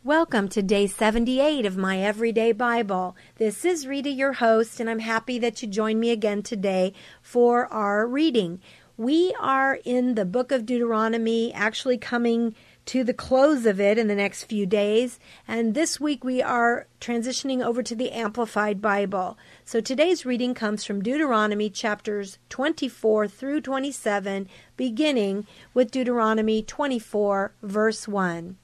Welcome to day 78 of my Everyday Bible. This is Rita, your host, and I'm happy that you joined me again today for our reading. We are in the book of Deuteronomy, actually coming to the close of it in the next few days, and this week we are transitioning over to the Amplified Bible. So today's reading comes from Deuteronomy chapters 24 through 27, beginning with Deuteronomy 24, verse 1.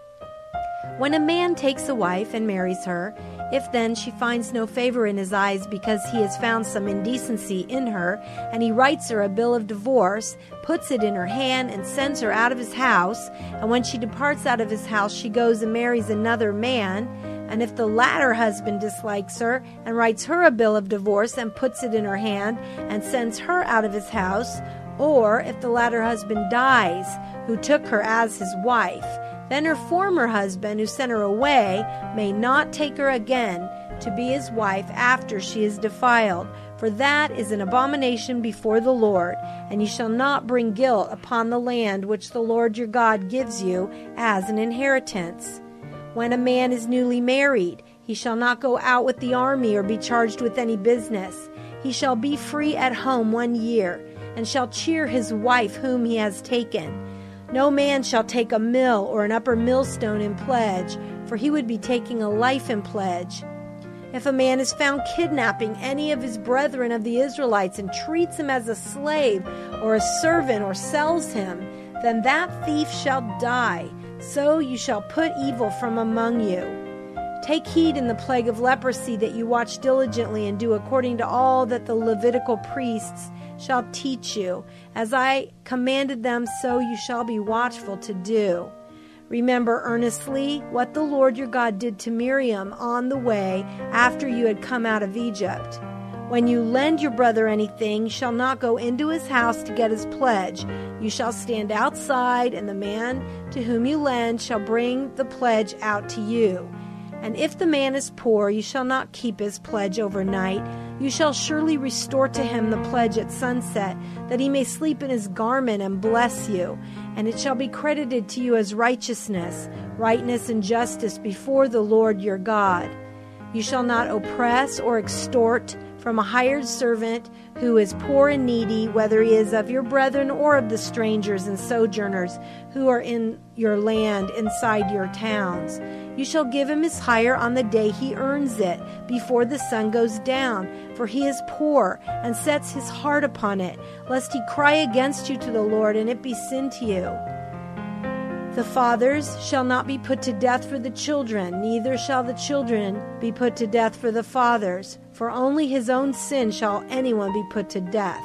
When a man takes a wife and marries her, if then she finds no favor in his eyes because he has found some indecency in her, and he writes her a bill of divorce, puts it in her hand, and sends her out of his house, and when she departs out of his house, she goes and marries another man, and if the latter husband dislikes her, and writes her a bill of divorce, and puts it in her hand, and sends her out of his house, or if the latter husband dies, who took her as his wife, then her former husband, who sent her away, may not take her again to be his wife after she is defiled, for that is an abomination before the Lord, and you shall not bring guilt upon the land which the Lord your God gives you as an inheritance. When a man is newly married, he shall not go out with the army or be charged with any business. He shall be free at home 1 year, and shall cheer his wife whom he has taken. No man shall take a mill or an upper millstone in pledge, for he would be taking a life in pledge. If a man is found kidnapping any of his brethren of the Israelites and treats him as a slave or a servant or sells him, then that thief shall die. So you shall put evil from among you. Take heed in the plague of leprosy that you watch diligently and do according to all that the Levitical priests shall teach you. As I commanded them, so you shall be watchful to do. Remember earnestly what the Lord your God did to Miriam on the way after you had come out of Egypt. When you lend your brother anything, you shall not go into his house to get his pledge. You shall stand outside, and the man to whom you lend shall bring the pledge out to you. And if the man is poor, you shall not keep his pledge overnight. You shall surely restore to him the pledge at sunset, that he may sleep in his garment and bless you. And it shall be credited to you as righteousness, rightness and justice before the Lord your God. You shall not oppress or extort from a hired servant who is poor and needy, whether he is of your brethren or of the strangers and sojourners who are in your land inside your towns. You shall give him his hire on the day he earns it, before the sun goes down, for he is poor and sets his heart upon it, lest he cry against you to the Lord and it be sin to you. The fathers shall not be put to death for the children, neither shall the children be put to death for the fathers, for only his own sin shall anyone be put to death.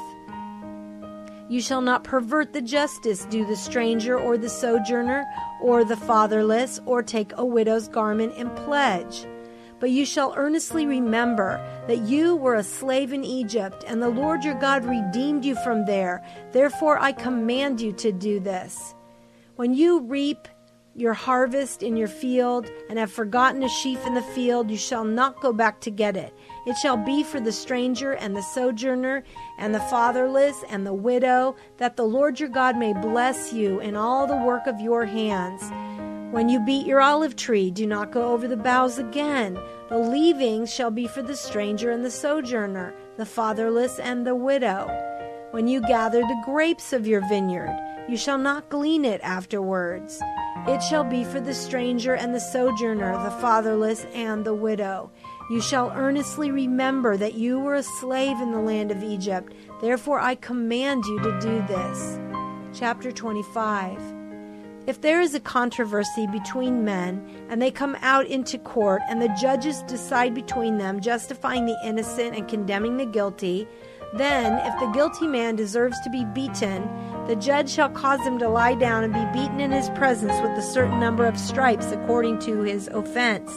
You shall not pervert the justice due the stranger or the sojourner or the fatherless, or take a widow's garment in pledge. But you shall earnestly remember that you were a slave in Egypt, and the Lord your God redeemed you from there. Therefore I command you to do this. When you reap your harvest in your field and have forgotten a sheaf in the field, you shall not go back to get it. It shall be for the stranger and the sojourner and the fatherless and the widow, that the Lord your God may bless you in all the work of your hands. When you beat your olive tree, do not go over the boughs again. The leavings shall be for the stranger and the sojourner, the fatherless and the widow. When you gather the grapes of your vineyard, you shall not glean it afterwards. It shall be for the stranger and the sojourner, the fatherless and the widow. You shall earnestly remember that you were a slave in the land of Egypt. Therefore I command you to do this. Chapter 25. If there is a controversy between men, and they come out into court, and the judges decide between them, justifying the innocent and condemning the guilty, then, if the guilty man deserves to be beaten, the judge shall cause him to lie down and be beaten in his presence with a certain number of stripes according to his offense.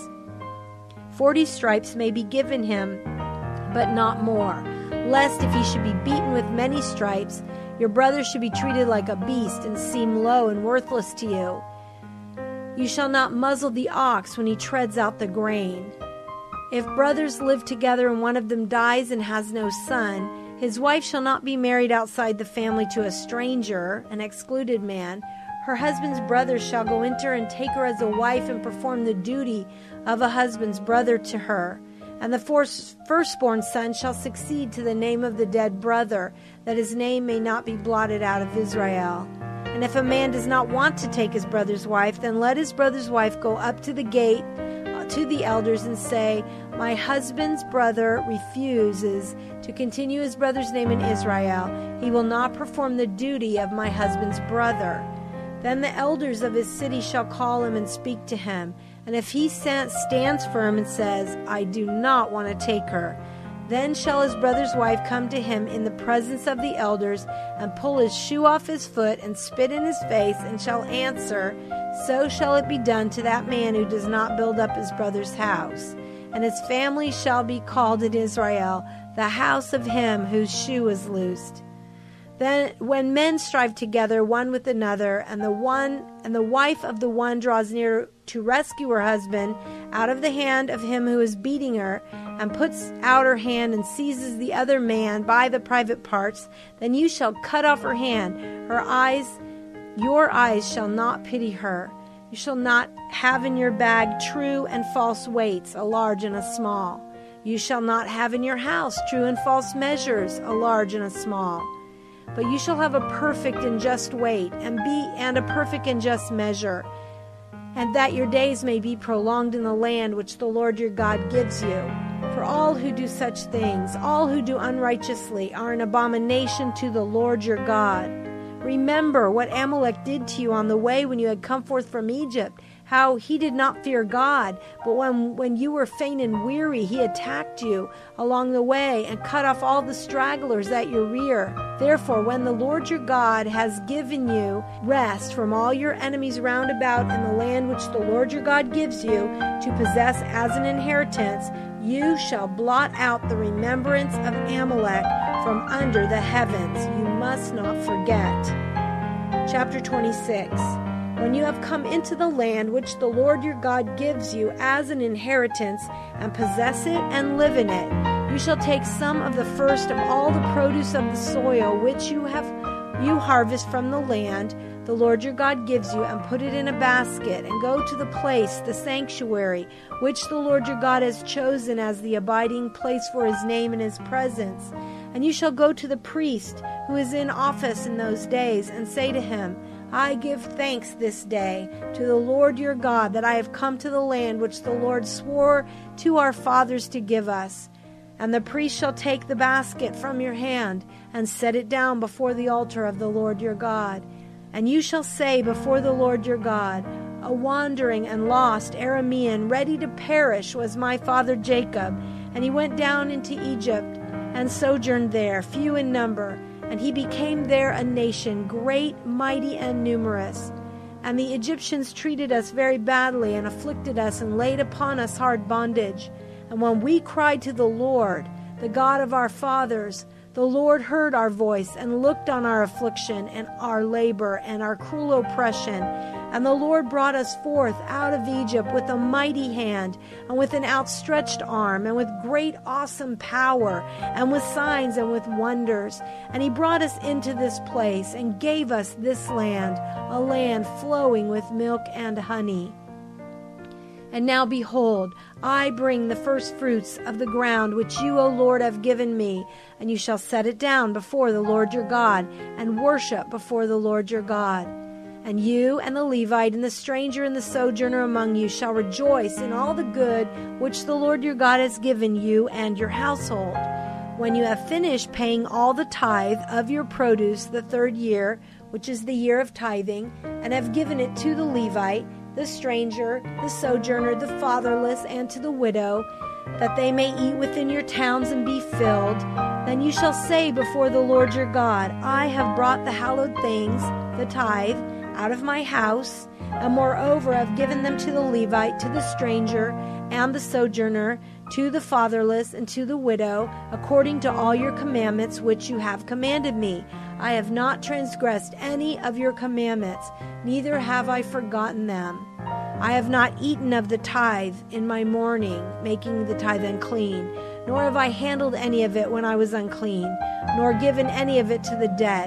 40 stripes may be given him, but not more, lest if he should be beaten with many stripes, your brother should be treated like a beast and seem low and worthless to you. You shall not muzzle the ox when he treads out the grain. If brothers live together and one of them dies and has no son, his wife shall not be married outside the family to a stranger, an excluded man. her husband's brother shall go into her and take her as a wife and perform the duty of a husband's brother to her. And the firstborn son shall succeed to the name of the dead brother, that his name may not be blotted out of Israel. And if a man does not want to take his brother's wife, then let his brother's wife go up to the gate to the elders and say, my husband's brother refuses to continue his brother's name in Israel. He will not perform the duty of my husband's brother. Then the elders of his city shall call him and speak to him. And if he stands firm and says, I do not want to take her, then shall his brother's wife come to him in the presence of the elders and pull his shoe off his foot and spit in his face and shall answer, so shall it be done to that man who does not build up his brother's house. And his family shall be called in Israel, the house of him whose shoe is loosed. Then when men strive together one with another, and the wife of the one draws near to rescue her husband out of the hand of him who is beating her, and puts out her hand and seizes the other man by the private parts, then you shall cut off her hand. Your eyes shall not pity her. You shall not have in your bag true and false weights, a large and a small. You shall not have in your house true and false measures, a large and a small. But you shall have a perfect and just weight, and a perfect and just measure, and that your days may be prolonged in the land which the Lord your God gives you. For all who do such things, all who do unrighteously, are an abomination to the Lord your God. Remember what Amalek did to you on the way when you had come forth from Egypt, how he did not fear God, but when you were faint and weary, he attacked you along the way and cut off all the stragglers at your rear. Therefore, when the Lord your God has given you rest from all your enemies round about in the land which the Lord your God gives you to possess as an inheritance, you shall blot out the remembrance of Amalek from under the heavens. You must not forget. Chapter 26. When you have come into the land which the Lord your God gives you as an inheritance, and possess it and live in it, you shall take some of the first of all the produce of the soil which you harvest from the land the Lord your God gives you, and put it in a basket, and go to the place, the sanctuary, which the Lord your God has chosen as the abiding place for his name in his presence. And you shall go to the priest who is in office in those days, and say to him, I give thanks this day to the Lord your God that I have come to the land which the Lord swore to our fathers to give us. And the priest shall take the basket from your hand and set it down before the altar of the Lord your God. And you shall say before the Lord your God, a wandering and lost Aramean, ready to perish, was my father Jacob, and he went down into Egypt and sojourned there, few in number. And he became there a nation, great, mighty, and numerous. And the Egyptians treated us very badly, and afflicted us, and laid upon us hard bondage. And when we cried to the Lord, the God of our fathers, the Lord heard our voice, and looked on our affliction, and our labor, and our cruel oppression. And the Lord brought us forth out of Egypt with a mighty hand, and with an outstretched arm, and with great awesome power, and with signs and with wonders. And he brought us into this place, and gave us this land, a land flowing with milk and honey. And now behold, I bring the first fruits of the ground which you, O Lord, have given me, and you shall set it down before the Lord your God, and worship before the Lord your God. And you and the Levite and the stranger and the sojourner among you shall rejoice in all the good which the Lord your God has given you and your household. When you have finished paying all the tithe of your produce the 3rd year, which is the year of tithing, and have given it to the Levite, the stranger, the sojourner, the fatherless, and to the widow, that they may eat within your towns and be filled, then you shall say before the Lord your God, I have brought the hallowed things, the tithe, out of my house, and moreover have given them to the Levite, to the stranger, and the sojourner, to the fatherless, and to the widow, according to all your commandments which you have commanded me. I have not transgressed any of your commandments, neither have I forgotten them. I have not eaten of the tithe in my mourning, making the tithe unclean, nor have I handled any of it when I was unclean, nor given any of it to the dead.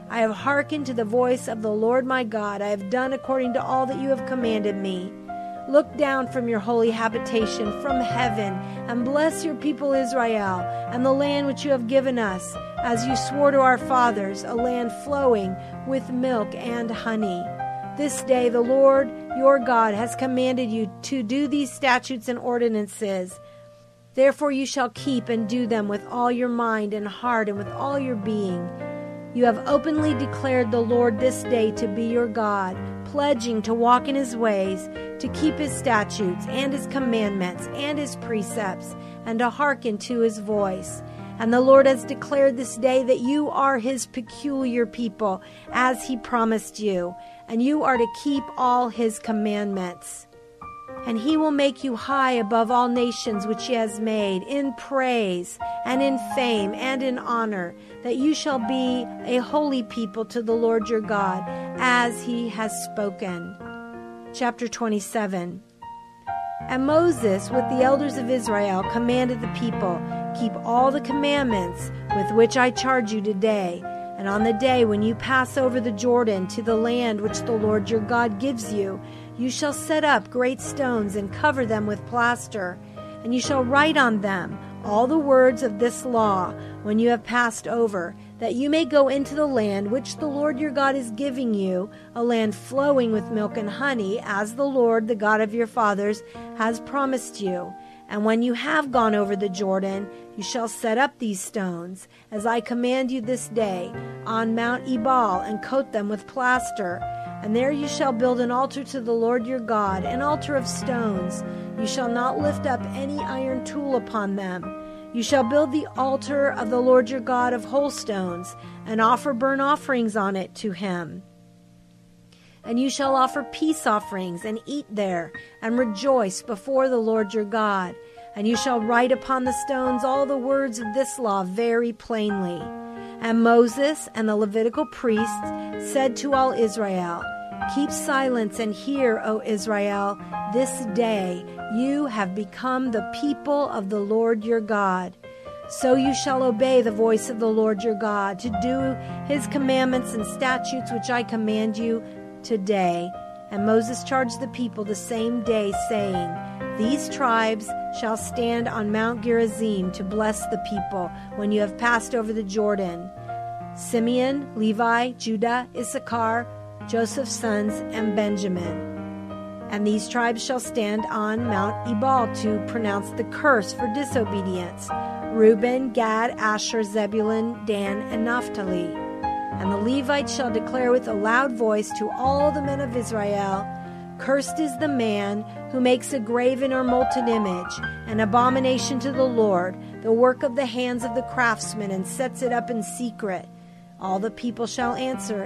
I have hearkened to the voice of the Lord my God. I have done according to all that you have commanded me. Look down from your holy habitation from heaven and bless your people Israel and the land which you have given us, as you swore to our fathers, a land flowing with milk and honey. This day the Lord your God has commanded you to do these statutes and ordinances. Therefore you shall keep and do them with all your mind and heart and with all your being. You have openly declared the Lord this day to be your God, pledging to walk in his ways, to keep his statutes and his commandments and his precepts, and to hearken to his voice. And the Lord has declared this day that you are his peculiar people, as he promised you, and you are to keep all his commandments. And he will make you high above all nations which he has made, in praise and in fame and in honor, that you shall be a holy people to the Lord your God, as he has spoken. Chapter 27. And Moses, with the elders of Israel, commanded the people, keep all the commandments with which I charge you today. And on the day when you pass over the Jordan to the land which the Lord your God gives you, you shall set up great stones and cover them with plaster, and you shall write on them all the words of this law when you have passed over, that you may go into the land which the Lord your God is giving you, a land flowing with milk and honey, as the Lord, the God of your fathers, has promised you. And when you have gone over the Jordan, you shall set up these stones, as I command you this day, on Mount Ebal, and coat them with plaster. And there you shall build an altar to the Lord your God, an altar of stones. You shall not lift up any iron tool upon them. You shall build the altar of the Lord your God of whole stones, and offer burnt offerings on it to him. And you shall offer peace offerings, and eat there, and rejoice before the Lord your God. And you shall write upon the stones all the words of this law very plainly. And Moses and the Levitical priests said to all Israel, keep silence and hear, O Israel, this day you have become the people of the Lord your God. So you shall obey the voice of the Lord your God, to do his commandments and statutes which I command you today. And Moses charged the people the same day, saying, these tribes shall stand on Mount Gerizim to bless the people when you have passed over the Jordan: Simeon, Levi, Judah, Issachar, Joseph's sons, and Benjamin. And these tribes shall stand on Mount Ebal to pronounce the curse for disobedience: Reuben, Gad, Asher, Zebulun, Dan, and Naphtali. And the Levites shall declare with a loud voice to all the men of Israel, cursed is the man who makes a graven or molten image, an abomination to the Lord, the work of the hands of the craftsman, and sets it up in secret. All the people shall answer,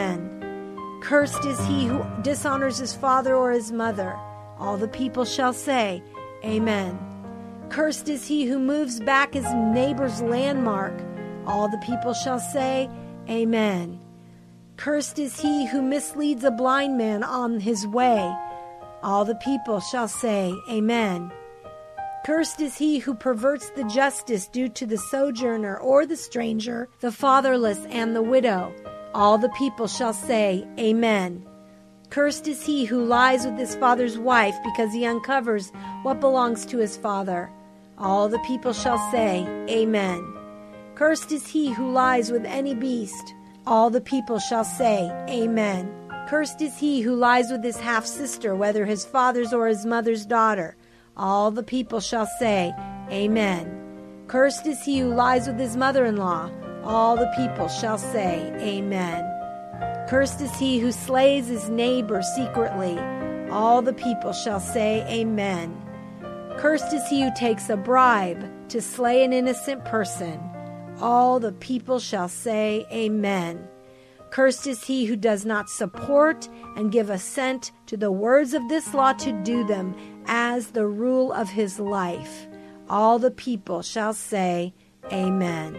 Amen. Cursed is he who dishonors his father or his mother. All the people shall say, Amen. Cursed is he who moves back his neighbor's landmark. All the people shall say, Amen. Cursed is he who misleads a blind man on his way. All the people shall say, Amen. Cursed is he who perverts the justice due to the sojourner or the stranger, the fatherless and the widow. All the people shall say, Amen. Cursed is he who lies with his father's wife because he uncovers what belongs to his father. All the people shall say, Amen. Cursed is he who lies with any beast. All the people shall say, Amen. Cursed is he who lies with his half-sister, whether his father's or his mother's daughter. All the people shall say, Amen. Cursed is he who lies with his mother-in-law. All the people shall say, Amen. Cursed is he who slays his neighbor secretly. All the people shall say, Amen. Cursed is he who takes a bribe to slay an innocent person. All the people shall say, Amen. Cursed is he who does not support and give assent to the words of this law to do them as the rule of his life. All the people shall say, Amen.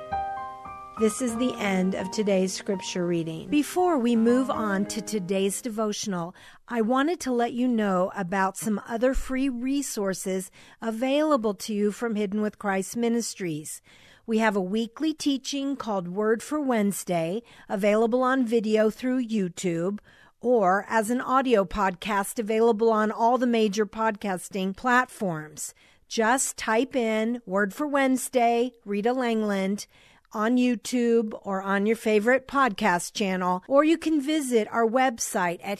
This is the end of today's scripture reading. Before we move on to today's devotional, I wanted to let you know about some other free resources available to you from Hidden with Christ Ministries. We have a weekly teaching called Word for Wednesday, available on video through YouTube, or as an audio podcast available on all the major podcasting platforms. Just type in Word for Wednesday, Rita Langland, on YouTube or on your favorite podcast channel, or you can visit our website at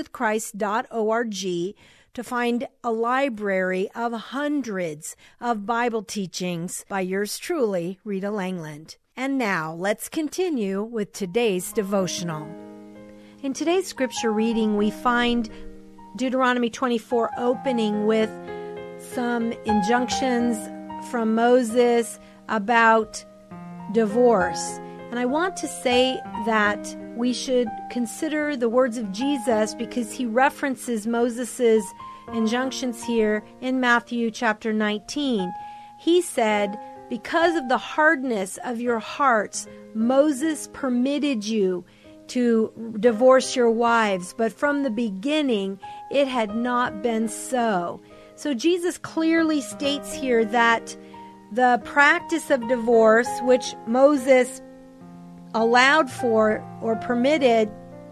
hiddenwithchrist.org to find a library of hundreds of Bible teachings by yours truly, Rita Langland. And now, let's continue with today's devotional. In today's scripture reading, we find Deuteronomy 24 opening with some injunctions from Moses about divorce. And I want to say that we should consider the words of Jesus because he references Moses' injunctions here in Matthew chapter 19. He said, "Because of the hardness of your hearts, Moses permitted you to divorce your wives, but from the beginning it had not been so." So Jesus clearly states here that the practice of divorce, which Moses allowed for or permitted,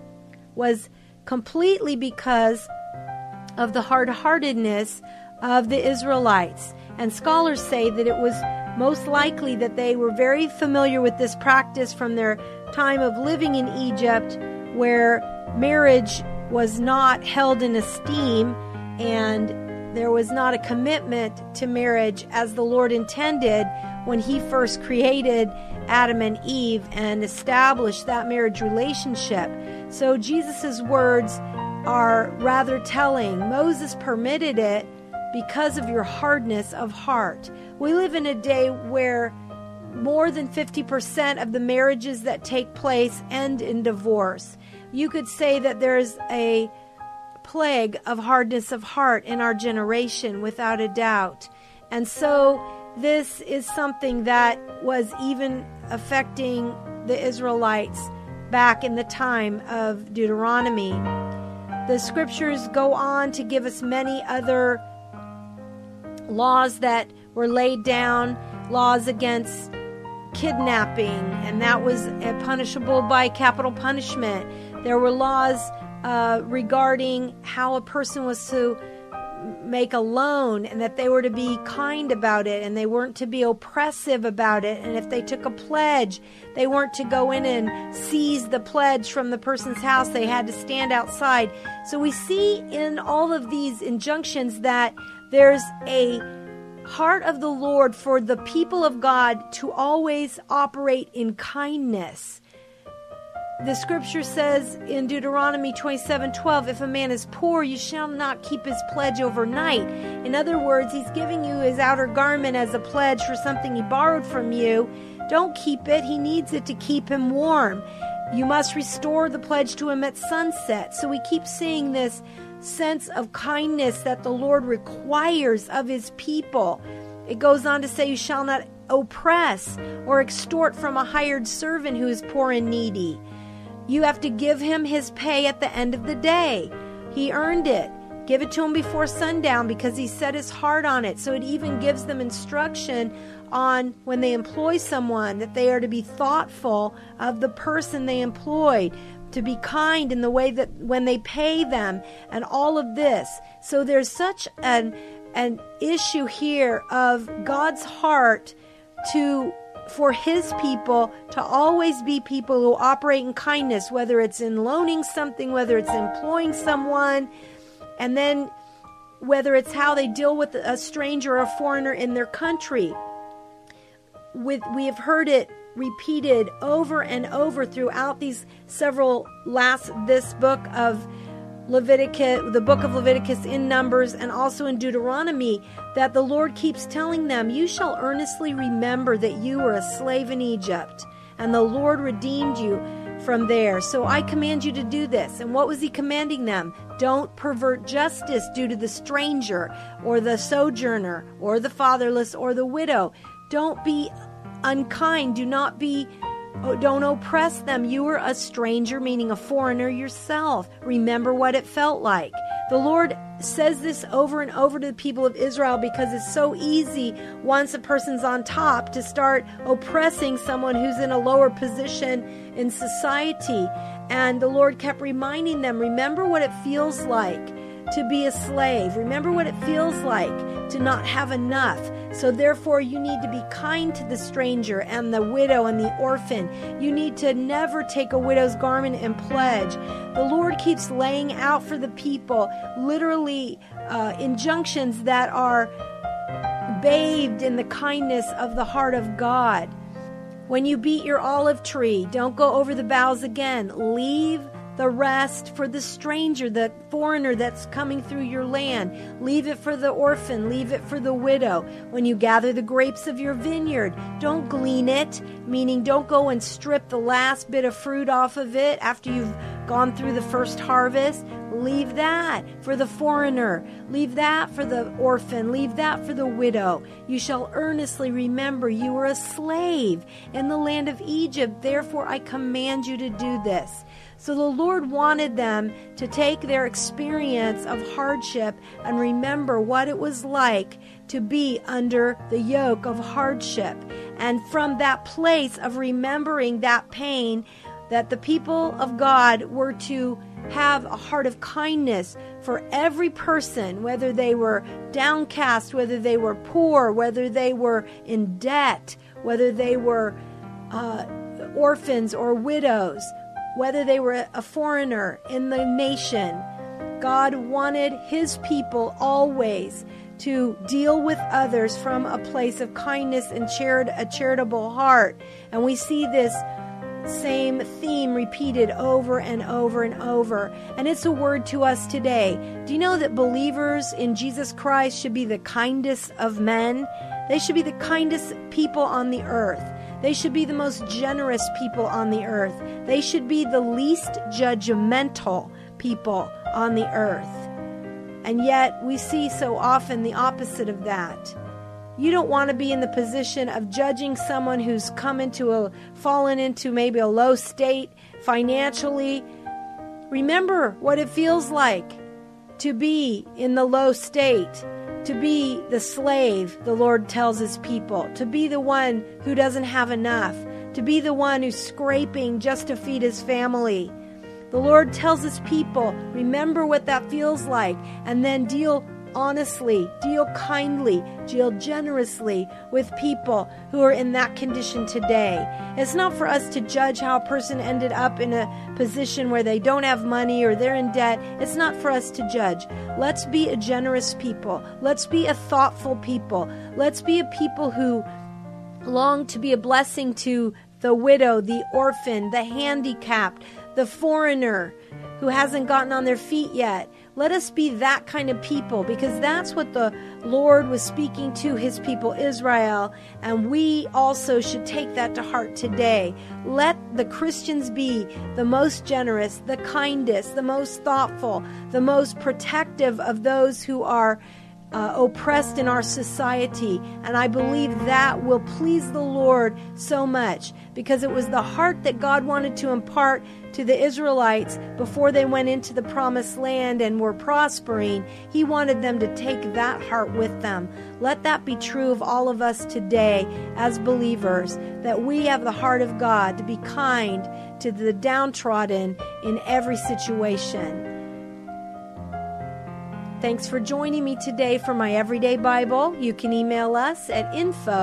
was completely because of the hard-heartedness of the Israelites. And scholars say that it was most likely that they were very familiar with this practice from their time of living in Egypt, where marriage was not held in esteem and there was not a commitment to marriage as the Lord intended when he first created Adam and Eve and established that marriage relationship. So Jesus' words are rather telling. Moses permitted it because of your hardness of heart. We live in a day where more than 50% of the marriages that take place end in divorce. You could say that there's a plague of hardness of heart in our generation, without a doubt. And so this is something that was even affecting the Israelites back in the time of Deuteronomy. The scriptures go on to give us many other laws that were laid down, laws against kidnapping, and that was punishable by capital punishment. There were laws regarding how a person was to make a loan and that they were to be kind about it and they weren't to be oppressive about it. And if they took a pledge, they weren't to go in and seize the pledge from the person's house. They had to stand outside. So we see in all of these injunctions that there's a heart of the Lord for the people of God to always operate in kindness. The scripture says in Deuteronomy 27:12, if a man is poor, you shall not keep his pledge overnight. In other words, he's giving you his outer garment as a pledge for something he borrowed from you. Don't keep it. He needs it to keep him warm. You must restore the pledge to him at sunset. So we keep seeing this sense of kindness that the Lord requires of his people. It goes on to say, you shall not oppress or extort from a hired servant who is poor and needy. You have to give him his pay at the end of the day. He earned it. Give it to him before sundown because he set his heart on it. So it even gives them instruction on when they employ someone that they are to be thoughtful of the person they employed, to be kind in the way that when they pay them and all of this. So there's such an issue here of God's heart for his people to always be people who operate in kindness, whether it's in loaning something, whether it's employing someone, and then whether it's how they deal with a stranger or a foreigner in their country. We have heard it repeated over and over throughout this book of Leviticus, the book of Leviticus, in Numbers, and also in Deuteronomy, that the Lord keeps telling them, you shall earnestly remember that you were a slave in Egypt, and the Lord redeemed you from there. So I command you to do this. And what was he commanding them? Don't pervert justice due to the stranger or the sojourner or the fatherless or the widow. Don't be unkind. Don't oppress them. You were a stranger, meaning a foreigner yourself. Remember what it felt like. The Lord says this over and over to the people of Israel because it's so easy once a person's on top to start oppressing someone who's in a lower position in society. And the Lord kept reminding them, remember what it feels like to be a slave. Remember what it feels like to not have enough. So therefore, you need to be kind to the stranger and the widow and the orphan. You need to never take a widow's garment and pledge. The Lord keeps laying out for the people literally injunctions that are bathed in the kindness of the heart of God. When you beat your olive tree, don't go over the boughs again. Leave the rest for the stranger, the foreigner that's coming through your land. Leave it for the orphan. Leave it for the widow. When you gather the grapes of your vineyard, don't glean it, meaning don't go and strip the last bit of fruit off of it after you've gone through the first harvest. Leave that for the foreigner. Leave that for the orphan. Leave that for the widow. You shall earnestly remember you were a slave in the land of Egypt. Therefore, I command you to do this. So the Lord wanted them to take their experience of hardship and remember what it was like to be under the yoke of hardship. And from that place of remembering that pain, that the people of God were to have a heart of kindness for every person, whether they were downcast, whether they were poor, whether they were in debt, whether they were orphans or widows, whether they were a foreigner in the nation. God wanted his people always to deal with others from a place of kindness and a charitable heart. And we see this same theme repeated over and over and over. And it's a word to us today. Do you know that believers in Jesus Christ should be the kindest of men? They should be the kindest people on the earth. They should be the most generous people on the earth. They should be the least judgmental people on the earth. And yet we see so often the opposite of that. You don't want to be in the position of judging someone who's fallen into maybe a low state financially. Remember what it feels like to be in the low state, to be the slave, the Lord tells his people, to be the one who doesn't have enough, to be the one who's scraping just to feed his family. The Lord tells his people, remember what that feels like, and then deal honestly, deal kindly, deal generously with people who are in that condition today. It's not for us to judge how a person ended up in a position where they don't have money or they're in debt. It's not for us to judge. Let's be a generous people. Let's be a thoughtful people. Let's be a people who long to be a blessing to the widow, the orphan, the handicapped, the foreigner who hasn't gotten on their feet yet. Let us be that kind of people, because that's what the Lord was speaking to his people Israel, and we also should take that to heart today. Let the Christians be the most generous, the kindest, the most thoughtful, the most protective of those who are oppressed in our society. And I believe that will please the Lord so much, because it was the heart that God wanted to impart to the Israelites before they went into the promised land and were prospering. He wanted them to take that heart with them. Let that be true of all of us today as believers, that we have the heart of God to be kind to the downtrodden in every situation. Thanks for joining me today for My Everyday Bible. You can email us at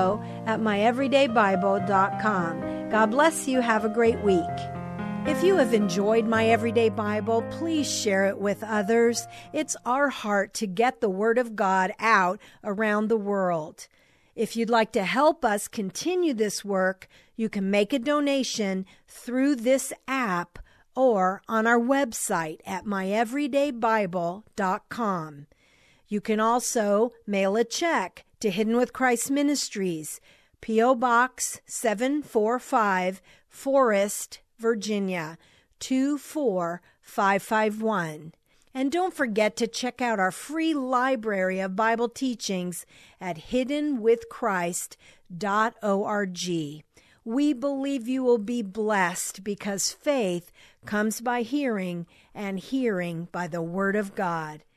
info@myeverydaybible.com. God bless you. Have a great week. If you have enjoyed My Everyday Bible, please share it with others. It's our heart to get the Word of God out around the world. If you'd like to help us continue this work, you can make a donation through this app or on our website at myeverydaybible.com. You can also mail a check to Hidden with Christ Ministries, P.O. Box 745, Forest, Virginia 24551. And don't forget to check out our free library of Bible teachings at hiddenwithchrist.org. We believe you will be blessed, because faith comes by hearing, and hearing by the Word of God.